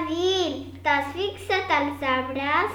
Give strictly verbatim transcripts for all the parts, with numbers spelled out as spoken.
dir, t'has fixat als arbres?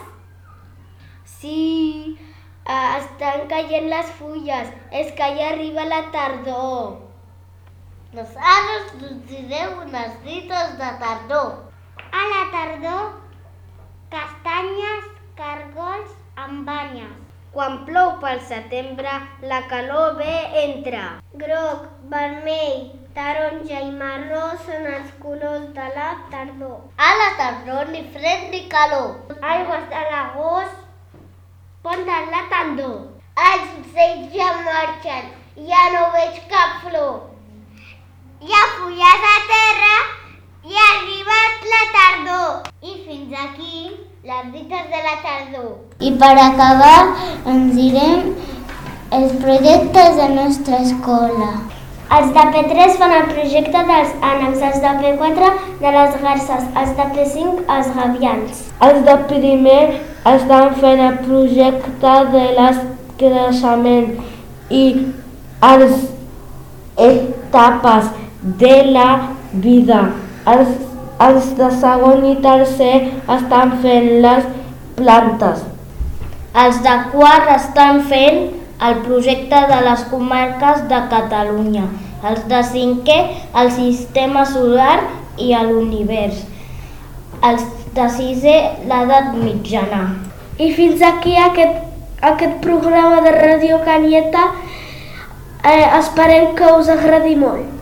Sí, eh, estan caient les fulles, és que ja arriba la tardor. Doncs ara us direu unes dites de tardor. A la tardor, castanyes, cargols amb banyes. Quan plou pel setembre, la calor bé entra. Groc, vermell, taronja i marró són els colors de la tardor. A la tardor ni fred ni calor. Aigües de l'agost ponen la tardor. Els ocells ja marxen, ja no veig cap flor. Hi ha fulles a terra i ha arribat la tardor. I fins aquí les dites de la tardor. I per acabar ens direm els projectes de la nostra escola. Els de P tres fan el projecte dels ànecs, els de P quatre de les garses, els de P cinc els gavians. Els de primer estan fent el projecte de l'escreixement i les etapes de la vida. Els, els de segon i tercer estan fent les plantes. Els de quart estan fent el projecte de les comarques de Catalunya. Els de cinquè, el sistema solar i l'univers. Els de sisè, l'edat mitjana. I fins aquí aquest, aquest programa de Ràdio Canyeta. Eh, esperem que us agradi molt.